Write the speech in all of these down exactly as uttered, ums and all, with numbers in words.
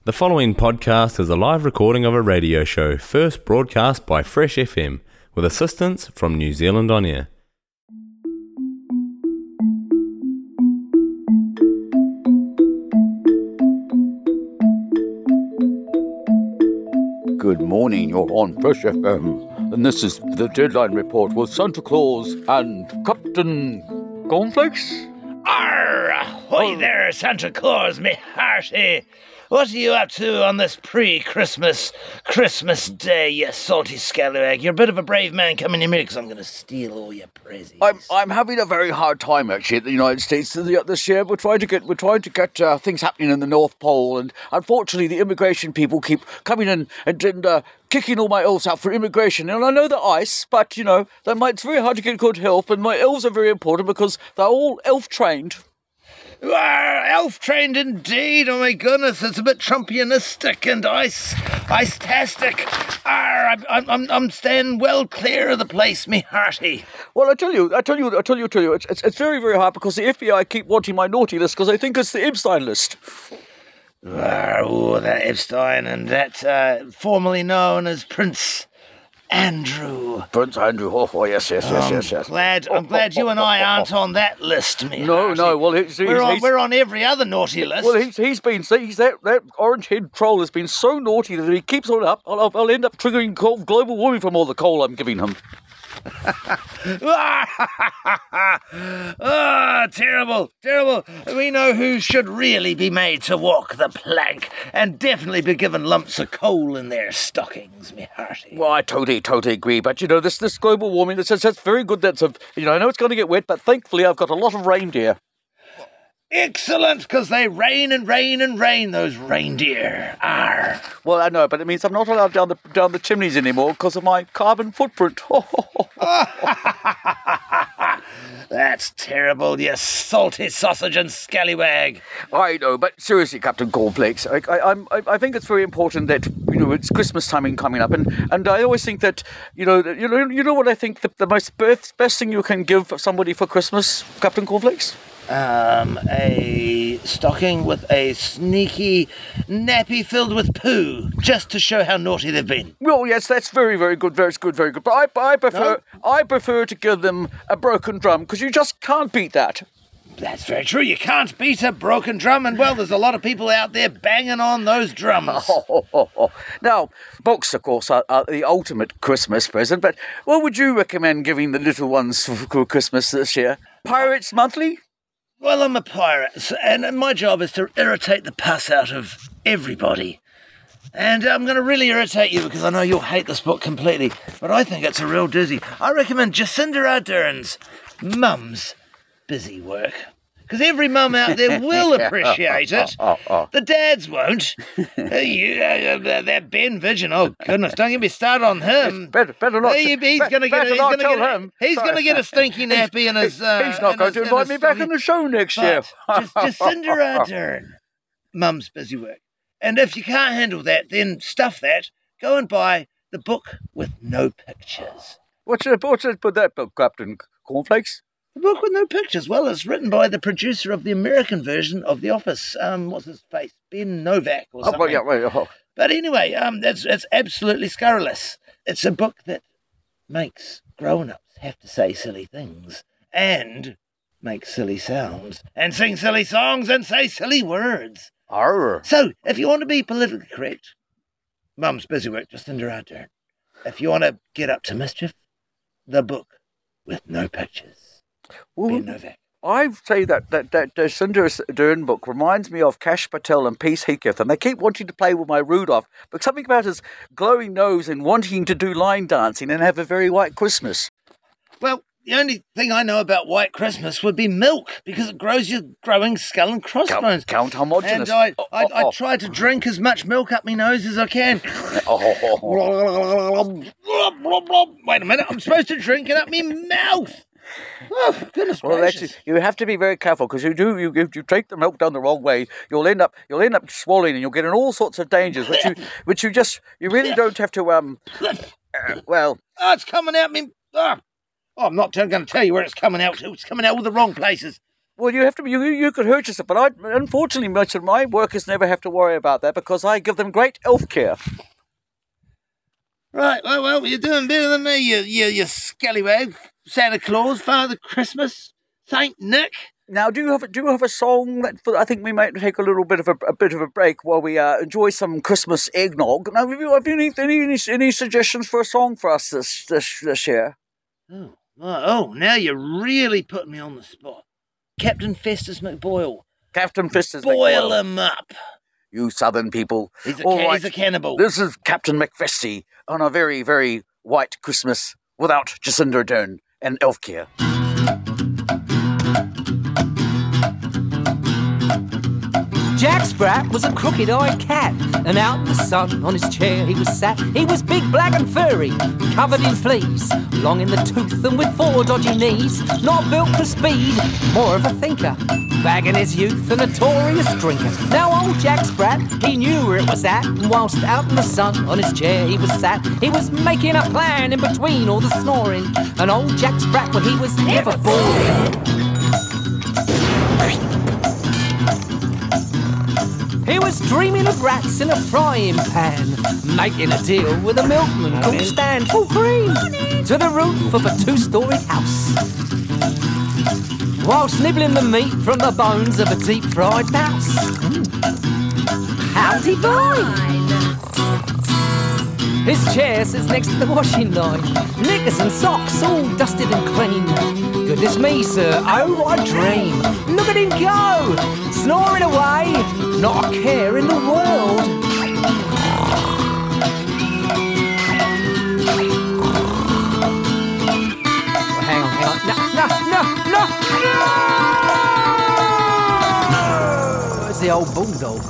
The following podcast is a live recording of a radio show first broadcast by Fresh F M with assistance from New Zealand On Air. Good morning, you're on Fresh F M, and this is the Deadline Report with Santa Claus and Captain Cornflakes. Arr! Ahoy there, Santa Claus, me hearty! What are you up to on this pre-Christmas Christmas Day, you salty scallywag? You're a bit of a brave man coming in here because I'm going to steal all your presents. I'm I'm having a very hard time actually in the United States this year. We're trying to get we're trying to get uh, things happening in the North Pole, and unfortunately the immigration people keep coming in and, and uh, kicking all my elves out for immigration. And I know they're ice, but you know they might, it's very hard to get good help, and my elves are very important because they're all elf trained. Ah, elf-trained indeed, oh my goodness, it's a bit Trumpianistic and ice, ice-tastic. Arr, I'm, I'm, I'm, I'm staying well clear of the place, me hearty. Well, I tell you, I tell you, I tell you, I tell you, it's, it's, it's very, very hard because the F B I keep wanting my naughty list because they think it's the Epstein list. Arr, oh, that Epstein and that, uh, formerly known as Prince Andrew. Prince Andrew, oh, oh yes, yes, yes, I'm yes, yes. Glad, I'm glad you and I aren't on that list, me No, hearty. no, well, he's, he's, We're on, he's, we're on every other naughty list. well, he's, he's been, he's that, that orange-head troll has been so naughty that if he keeps on up, I'll, I'll end up triggering global warming from all the coal I'm giving him. Ah, terrible, terrible. We know who should really be made to walk the plank and definitely be given lumps of coal in their stockings, me hearty. Well, I totally, totally agree. But, you know, this this global warming, that's, that's very good. That's a, you know, I know it's going to get wet, but thankfully I've got a lot of reindeer. Excellent, because they rain and rain and rain, those reindeer. Arr. Well, I know, but it means I'm not allowed down the down the chimneys anymore because of my carbon footprint. That's terrible, you salty sausage and scallywag. I know, but seriously, Captain Cornflakes, I, I, I'm, I, I think it's very important that, you know, it's Christmas timing coming up, and, and I always think that, you know, that, you know, you know what I think the, the most best, best thing you can give somebody for Christmas, Captain Cornflakes? Um, a stocking with a sneaky nappy filled with poo, just to show how naughty they've been. Well, yes, that's very, very good, very good, very good. But I, I prefer, No? I prefer to give them a broken drum because you just can't beat that. That's very true. You can't beat a broken drum, and well, there's a lot of people out there banging on those drums. Oh, oh, oh. Now, books, of course, are, are the ultimate Christmas present. But what would you recommend giving the little ones for Christmas this year? Pirates Monthly? Well, I'm a pirate, and my job is to irritate the pus out of everybody. And I'm going to really irritate you because I know you'll hate this book completely, but I think it's a real doozy. I recommend Jacinda Ardern's Mum's Busy Work. Because every mum out there will appreciate it. The dads won't. uh, you, uh, that Ben Vigin, oh goodness, don't get me started on him. Better, better not. He, he's going to get. He's going to get. Him. He's going to get a stinky nappy in his. Uh, he's not in going his, to invite his, me back his, on the show next year. Just Jacinda Ardern, Mum's Busy Work. And if you can't handle that, then stuff that. Go and buy the book with no pictures. What's it? What's it? Put that book, Captain Cornflakes. The book with no pictures. Well, it's written by the producer of the American version of The Office. Um, what's his face? Ben Novak or something. Oh, well, yeah, well, oh. But anyway, um, it's it's absolutely scurrilous. It's a book that makes grown-ups have to say silly things and make silly sounds and sing silly songs and say silly words. Arr. So, if you want to be politically correct, Mum's Busy Work, Jacinda Ardern. If you want to get up to mischief, the book with no pictures. Well, Ben Novak. I say that that that Jacinda Ardern book reminds me of Kash Patel and Peace Heathcliff, and they keep wanting to play with my Rudolph, but something about his glowing nose and wanting to do line dancing and have a very white Christmas. Well, the only thing I know about White Christmas would be milk, because it grows your growing skull and crossbones. Count, count homogenous. And I, oh, I, oh, I oh. try to drink as much milk up my nose as I can. Oh, oh, oh. Wait a minute, I'm supposed to drink it up my mouth. Oh, goodness Well, gracious. that's, you have to be very careful because you do you if you take the milk down the wrong way, you'll end up you'll end up swallowing and you'll get in all sorts of dangers, which you which you just you really don't have to um. Uh, well, Oh, it's coming out me. Oh, oh I'm not going to tell you where it's coming out to. It's coming out all the wrong places. Well, you have to. You you could hurt yourself, but I unfortunately much of my workers never have to worry about that because I give them great health care. Right, well, well, you're doing better than me, you, you, you scallywag. Santa Claus, Father Christmas, Saint Nick. Now, do you have a, do you have a song that I think we might take a little bit of a, a bit of a break while we uh, enjoy some Christmas eggnog? Now, have you, have you any, any any suggestions for a song for us this this, this year? Oh, oh, now you're really putting me on the spot. Captain Festus McBoyle. Captain Festus Boil McBoyle. him up. You southern people. He's a, All ca- right. he's a cannibal. This is Captain McFesty on a very, very white Christmas without Jacinda Ardern and healthcare. Jack Sprat was a crooked-eyed cat, and out in the sun on his chair he was sat. He was big, black and furry, covered in fleas, long in the tooth and with four dodgy knees. Not built for speed, more of a thinker, back in his youth a notorious drinker. Now old Jack Sprat, he knew where it was at, and whilst out in the sun on his chair he was sat, he was making a plan in between all the snoring. And old Jack Sprat, well, he was never boring. He was dreaming of rats in a frying pan, making a deal with a milkman called Stan full cream to the roof of a two-storied house, whilst nibbling the meat from the bones of a deep-fried mouse. Howdy fine! His chair sits next to the washing line, knickers and socks all dusted and clean. Goodness me, sir, oh what a dream! Look at him go, snoring away, not a care in the world. Oh, hang on, hang on, no, no, no, no, no! It's the old bulldog.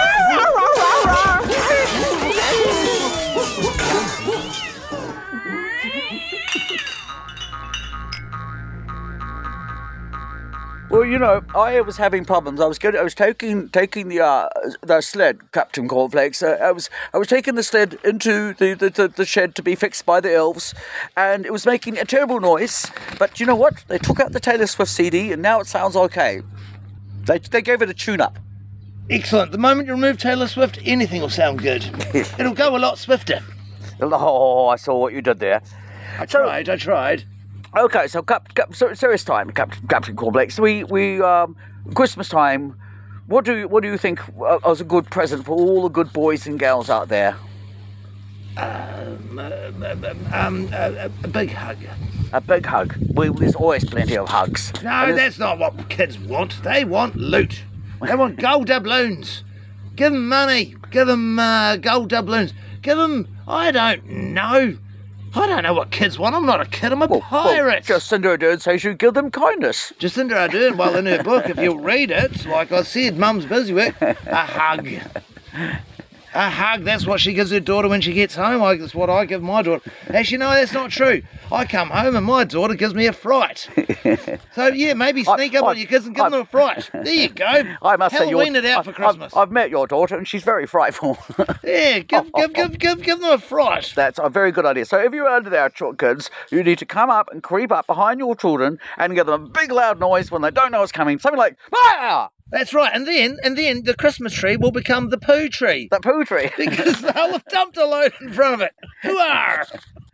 Well, you know, I was having problems. I was getting, I was taking taking the uh, the sled, Captain Cornflakes. Uh, I was I was taking the sled into the, the, the, the shed to be fixed by the elves, and it was making a terrible noise. But you know what? They took out the Taylor Swift C D, and now it sounds okay. They they gave it a tune-up. Excellent. The moment you remove Taylor Swift, anything will sound good. It'll go a lot swifter. Oh, I saw what you did there. I tried, I tried. Okay, so cap, cap, so serious time, Cap, Captain Cornflakes. We we um Christmas time. What do you, what do you think uh, was a good present for all the good boys and girls out there? Um, uh, um, uh, a big hug. A big hug. Well, there's always plenty of hugs. No, that's not what kids want. They want loot. They want gold doubloons. Give them money. Give them uh, gold doubloons. Give them, I don't know. I don't know what kids want. I'm not a kid. I'm a well, pirate. Well, Jacinda Ardern says you give them kindness. Jacinda Ardern, well, in her book, if you read it, like I said, Mum's busy with a hug. A hug, that's what she gives her daughter when she gets home. I, that's what I give my daughter. Actually, no, that's not true. I come home and my daughter gives me a fright. So, yeah, maybe sneak I, up I, on your kids and give I, them a fright. There you go. I must Halloween say it out I, for Christmas. I've, I've met your daughter and she's very frightful. Yeah, give, give, give, give, give them a fright. That's a very good idea. So if you're under there, kids, you need to come up and creep up behind your children and give them a big loud noise when they don't know it's coming. Something like, ah! That's right, and then and then the Christmas tree will become the poo tree. The poo tree. Because they'll have dumped a load in front of it. Hooah!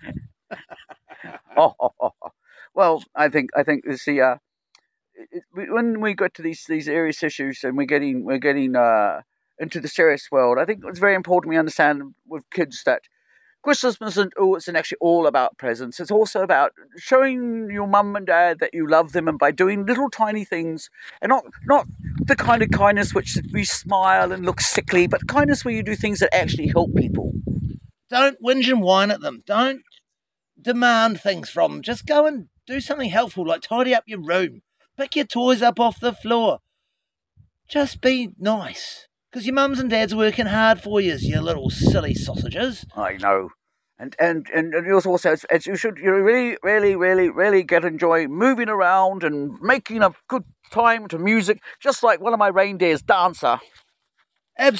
oh, oh, oh, oh. Well, I think I think this the uh, it, when we get to these these serious issues and we're getting we're getting uh, into the serious world, I think it's very important we understand with kids that Christmas isn't, oh, it's actually all about presents. It's also about showing your mum and dad that you love them, and by doing little tiny things, and not not the kind of kindness which we smile and look sickly, but kindness where you do things that actually help people. Don't whinge and whine at them. Don't demand things from them. Just go and do something helpful, like tidy up your room. Pick your toys up off the floor. Just be nice. Because your mums and dads are working hard for you, you little silly sausages. I know. And and, and, and you also, as, as you should, you really, really, really, really get enjoy moving around and making a good time to music, just like one of my reindeers, Dancer.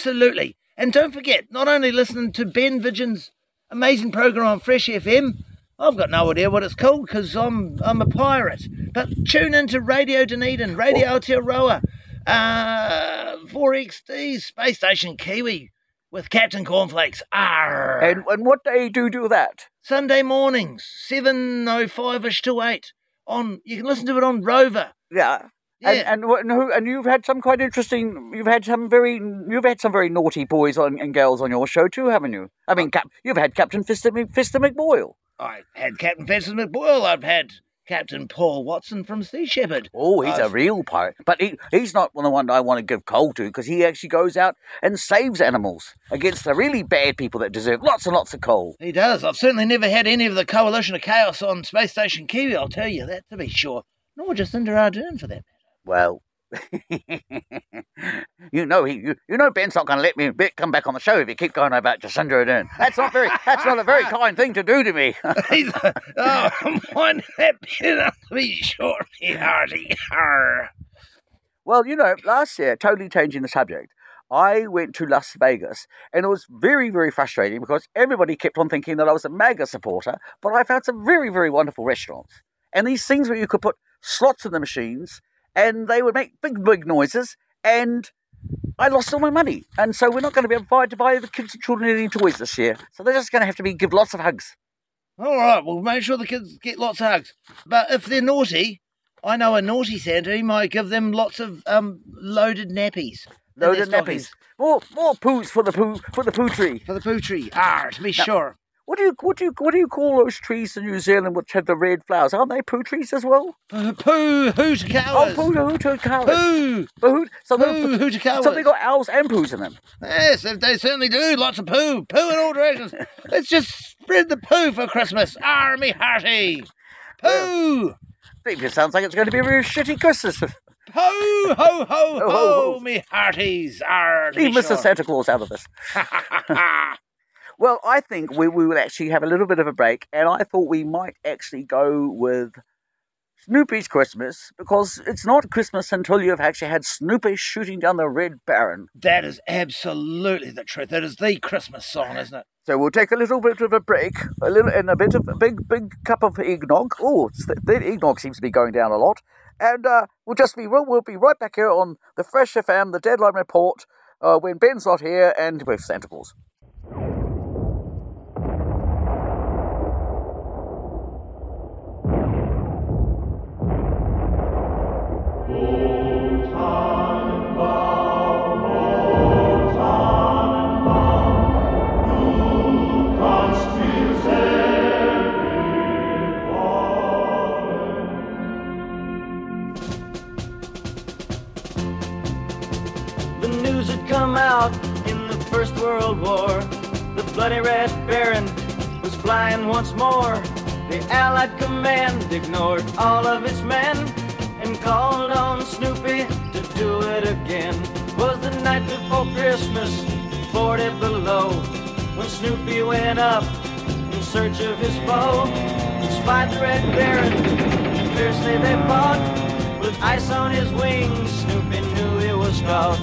Absolutely. And don't forget, not only listening to Ben Vidgen's amazing program on Fresh F M, I've got no idea what it's called because I'm I'm a pirate. But tune into Radio Dunedin, Radio Aotearoa, uh, four X D, Space Station Kiwi with Captain Cornflakes. Arr. And and what day do you do that? Sunday mornings, seven oh five-ish to eight. On you can listen to it on Rover. Yeah. Yeah. And and, what- and who and you've had some quite interesting. You've had some very you've had some very naughty boys on and girls on your show too, haven't you? I mean, Cap, you've had Captain Fister, Mc- Fister McBoyle. I've had Captain Festus McBoyle. I've had Captain Paul Watson from Sea Shepherd. Oh, he's a I've- real pirate, but he he's not the one I want to give coal to because he actually goes out and saves animals against the really bad people that deserve lots and lots of coal. He does. I've certainly never had any of the Coalition of Chaos on Space Station Kiwi, I'll tell you that to be sure. Nor Jacinda Ardern for that. Well. you know he, you, you know Ben's not going to let me be- come back on the show if you keep going about Jacinda Ardern. That's not very. That's not a very kind thing to do to me. He's, oh, I'm finding that better to be sure, me hearty. Arr. Well, you know, last year, totally changing the subject, I went to Las Vegas, and it was very, very frustrating because everybody kept on thinking that I was a MAGA supporter, but I found some very, very wonderful restaurants. And these things where you could put slots in the machines, and they would make big, big noises, and I lost all my money. And so we're not going to be able to buy, to buy the kids and children any toys this year. So they're just going to have to be give lots of hugs. All right, well, make sure the kids get lots of hugs. But if they're naughty, I know a naughty Santa, he might give them lots of um loaded nappies. in their Loaded nappies. stockings. More, more poos for the poo, for the poo tree. For the poo tree. Ah, to be sure. What do you, what do you, what do you call those trees in New Zealand which have the red flowers? Aren't they poo trees as well? Uh, poo, hoot Oh, cows. poo, hoot, hoot, cows. Poo, Poo, so poo, they, hoot cows. so they got owls and poos in them. Yes, they- they certainly do. Lots of poo. Poo in all directions. Let's just spread the poo for Christmas. Army hearty. Poo. It just sounds like it's going to be a very shitty Christmas. Ho, ho, ho, ho, ho, ho. me hearties. Arr, to Leave be Mister sure. Santa Claus out of this. Well, I think we, we will actually have a little bit of a break, and I thought we might actually go with Snoopy's Christmas, because it's not Christmas until you've actually had Snoopy shooting down the Red Baron. That is absolutely the truth. That is the Christmas song, isn't it? So we'll take a little bit of a break, a little, and a bit of a big, big cup of eggnog. Oh, that eggnog seems to be going down a lot. And uh, we'll just be, we'll, we'll be right back here on the Fresh F M, the Deadline Report, uh, when Ben's not here, and with Santa Claus. The news had come out in the First World War. The bloody Red Baron was flying once more. The Allied command ignored all of its men and called on Snoopy to do it again. Was the night before Christmas, forty below, when Snoopy went up in search of his foe. Spied the Red Baron, fiercely they fought. With ice on his wings, Snoopy knew he was caught.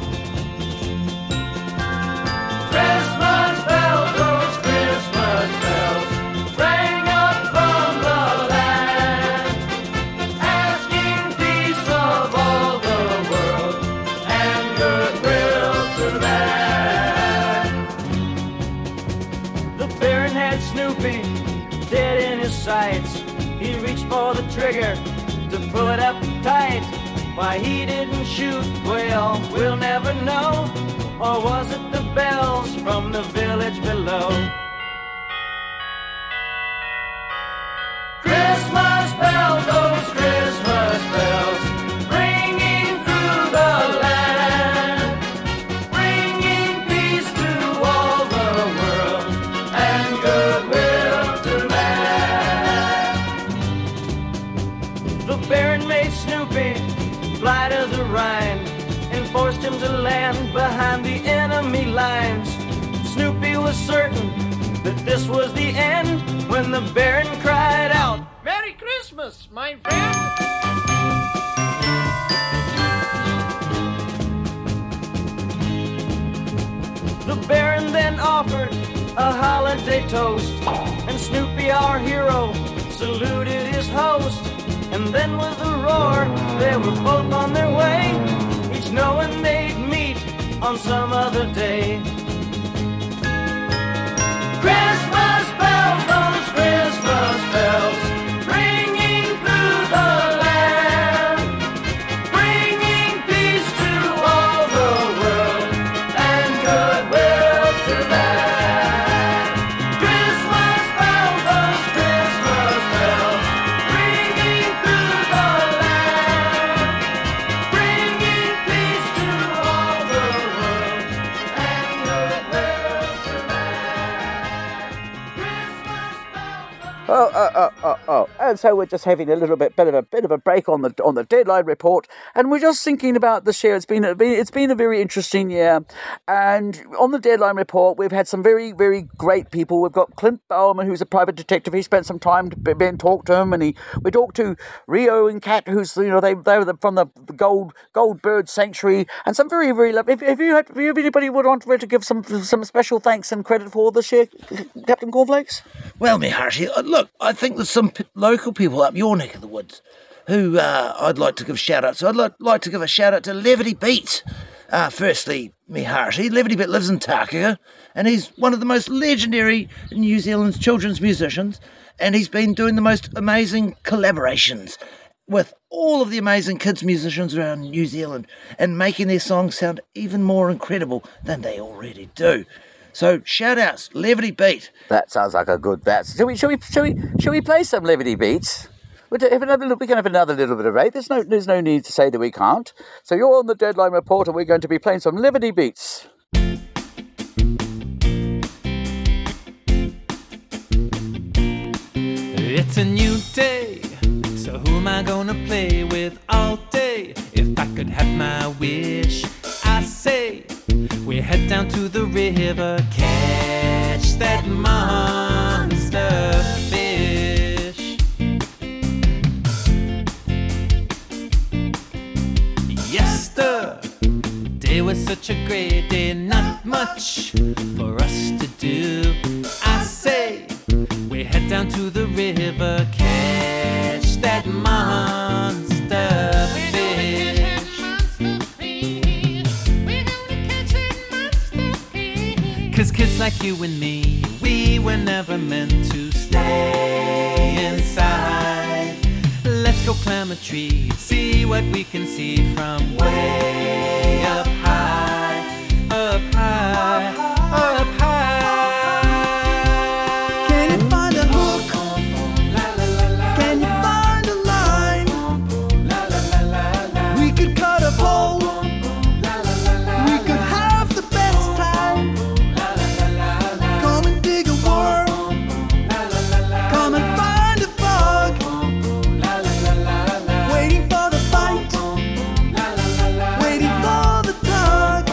Christmas bells, those Christmas bells, rang up from the land, asking peace of all the world and goodwill to man. The Baron had Snoopy dead in his sights. He reached for the trigger to pull it up tight. Why he didn't shoot, well, we'll never know. Or was it the bells from the village below? Christmas bells, those Christmas bells, ringing through the land, bringing peace to all the world and goodwill to man. The Baron made Snoopy fly to the Rhine and forced him to land behind the enemy lines. Snoopy was certain that this was the end when the Baron cried out, "Merry Christmas, my friend!" The Baron then offered a holiday toast and And Snoopy, our hero, saluted his host. And then with a roar, they were both on their way, each knowing they'd meet on some other day. Christmas bells, those Christmas bells, ringing through the land, bringing peace to all the world and goodwill to man. Christmas bells, those Christmas bells, ringing through the land, bringing peace to all the world and goodwill to man. Christmas bells. Oh, oh, oh, oh, oh. And so we're just having a little bit, bit of a bit of a break on the on the deadline report, and we're just thinking about this year. It's been, a, it's been a very interesting year, and on the deadline report, we've had some very, very great people. We've got Clint Bowman, who's a private detective. He spent some time to be and talk to him, and he we talked to Rio and Kat, who's you know they they were the, from the Gold Gold Bird Sanctuary, and some very, very lovely. If, if you had, if anybody would want to give some some special thanks and credit for this year, Captain Cornflakes. Well, me hearty, uh, look, I think there's some p- local people up your neck of the woods who uh, I'd like to give shout-outs. So I'd li- like to give a shout-out to Levity Beat. Uh, firstly, me hearty, Levity Beat lives in Takaka, and he's one of the most legendary New Zealand's children's musicians, and he's been doing the most amazing collaborations with all of the amazing kids musicians around New Zealand and making their songs sound even more incredible than they already do. So shout-outs, Levity Beat. That sounds like a good bet. Shall we? Shall we? Shall we? Shall we play some Levity Beats? We'll have another. We can have another little bit of rate. There's no. There's no need to say that we can't. So you're on the deadline report, and we're going to be playing some Levity Beats. It's a new day, so who am I gonna play with all day? If I could have my wish, I say we head down to the river, catch that monster fish. Yesterday was such a great day, not much for us to do. I say we head down to the river, catch that monster fish. Cause kids like you and me, we were never meant to stay inside. Let's go climb a tree, see what we can see from way up high, up high, up high. Can you find a hook? Can you find a line? We could cut a pole. We could have the best time. Come and dig a worm. Come and find a bug. Waiting for the bite. Waiting for the tug.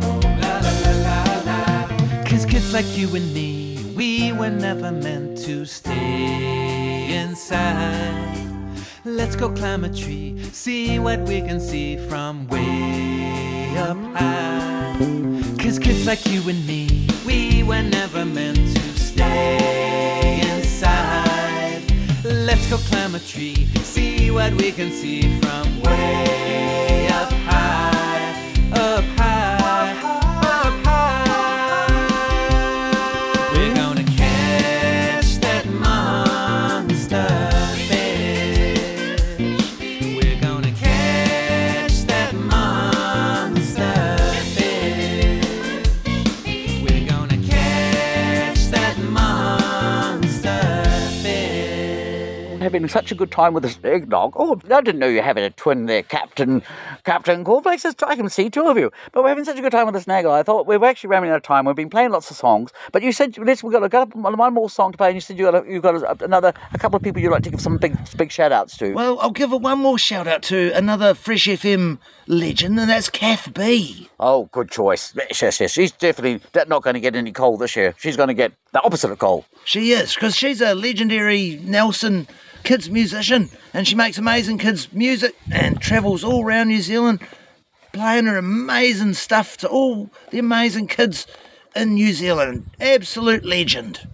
Cause kids like you and me, we were never meant to stay inside. Let's go climb a tree, see what we can see from way up high. Cause kids like you and me, we were never meant to stay inside. Let's go climb a tree, see what we can see from way up high, up high, up high. We're gonna catch that monster fish. We're gonna catch that monster fish. We're gonna catch that monster fish. Having such a good time with this eggnog. Oh, I didn't know you were having a twin there, Captain Captain Cornflakes. I can see two of you. But we're having such a good time with this nagger. I thought we were actually running out of time. We've been playing lots of songs. But you said let's, we've got a couple, one more song to play, and you said you got a, you've got a, another a couple of people you'd like to give some big big shout outs to. Well, I'll give a one more shout out to another Fresh F M legend, and that's Kath B. Oh, good choice. Yes, yes, yes. She's definitely not going to get any coal this year. She's going to get the opposite of coal. She is, because she's a legendary Nelson kids musician, and she makes amazing kids music and travels all around New Zealand playing her amazing stuff to all the amazing kids in New Zealand. Absolute legend.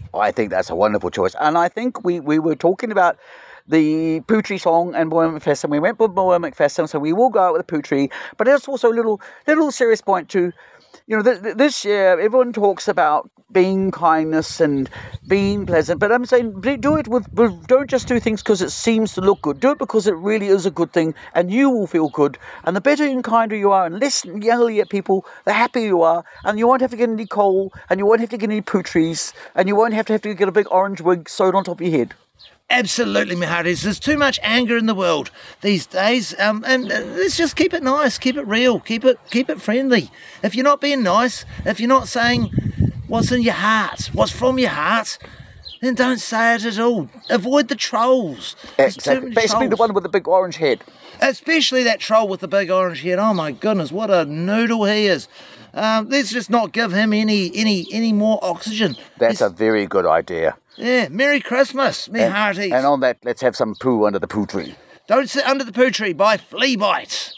I think that's a wonderful choice. And I think we, we were talking about the Poo Tree song and Boy McFest, and we went with Boy McFest, so we will go out with the Poo Tree. But there's also a little, little serious point to, you know, th- th- this year everyone talks about being kindness and being pleasant, but I'm saying do it with, with don't just do things because it seems to look good. Do it because it really is a good thing, and you will feel good. And the better and kinder you are, and less yelly at people, the happier you are, and you won't have to get any coal, and you won't have to get any Poo Trees, and you won't have to have to get a big orange wig sewed on top of your head. Absolutely, my hearties. There's too much anger in the world these days, um, and uh, let's just keep it nice, keep it real, keep it keep it friendly. If you're not being nice, if you're not saying what's in your heart, what's from your heart, then don't say it at all. Avoid the trolls. There's too Exactly. many Especially the trolls. one with the big orange head. Especially that troll with the big orange head. Oh my goodness, what a noodle he is. Um, let's just not give him any any any more oxygen. That's Let's- a very good idea. Yeah, Merry Christmas, me And, hearties. and on that, let's have some poo under the Poo Tree. Don't sit under the poo tree by flea bites.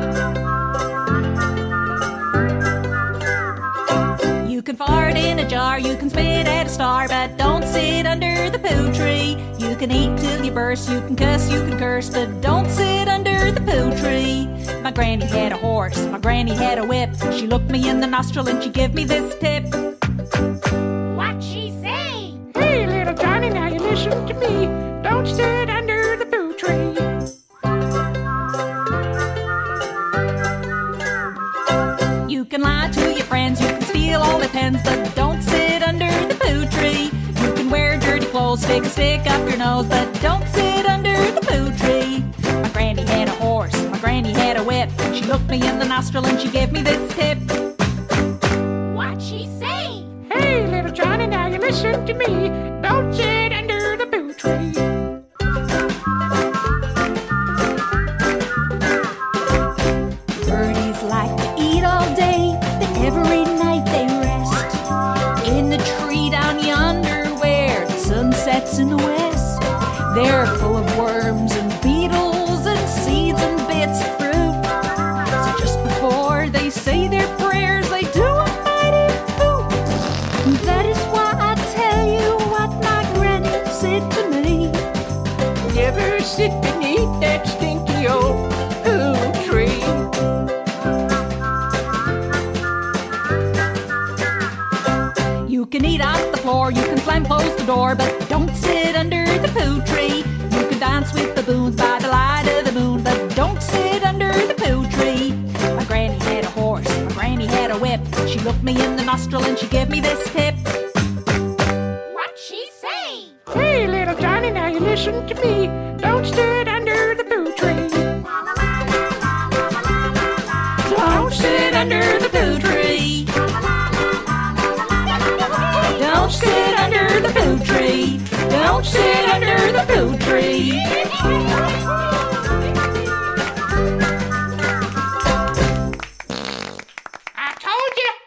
You can fart in a jar, you can spit at a star, but don't sit under the poo tree. You can eat till you burst, you can cuss, you can curse, but don't sit under the poo tree. My granny had a horse, my granny had a whip. She looked me in the nostril and she gave me this tip. What'd she say? Hey, little Johnny, now you listen to me. Don't sit under the poo tree. You can lie to your friends, you can steal all their pens, but don't sit under the poo tree. You can wear dirty clothes, stick a stick up your nose, but don't sit under the poo tree. My granny had a horse, my granny had a whip. She looked me in the nostril and she gave me this tip. What'd she say? Hey, little Johnny, now you listen to me. Don't sit under the poo tree. Birdies like to eat all day, but every night they rest in the tree down yonder where the sun sets in the west. They're full of worms and beetles and seeds and bits of fruit. So just before they say their prayers, they do a mighty hoot. That is why I tell you what my granny said to me. Never sit beneath that stinky old poo tree. You can eat off the floor, you can slam close the door, but don't sit under the poo tree. You can dance with baboons by the light of the moon, but don't sit under the poo tree. My granny had a horse, my granny had a whip. She looked me in the nostril and she gave me this tip. What'd she say? Hey, little Johnny, now you listen to me. Don't sit under the poo tree. Don't sit under the poo tree. Don't sit under the poo tree. Don't sit under the poo tree. I told you.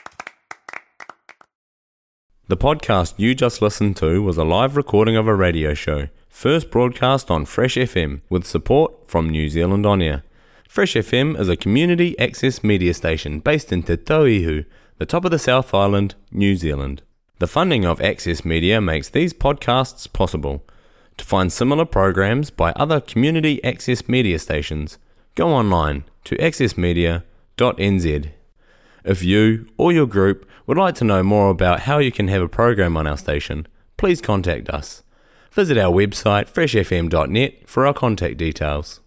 The podcast you just listened to was a live recording of a radio show, first broadcast on Fresh F M with support from New Zealand On Air. Fresh F M is a community access media station based in Te Tauihu, the top of the South Island, New Zealand. The funding of Access Media makes these podcasts possible. To find similar programs by other community access media stations, go online to access media dot n z. If you or your group would like to know more about how you can have a program on our station, please contact us. Visit our website fresh f m dot net for our contact details.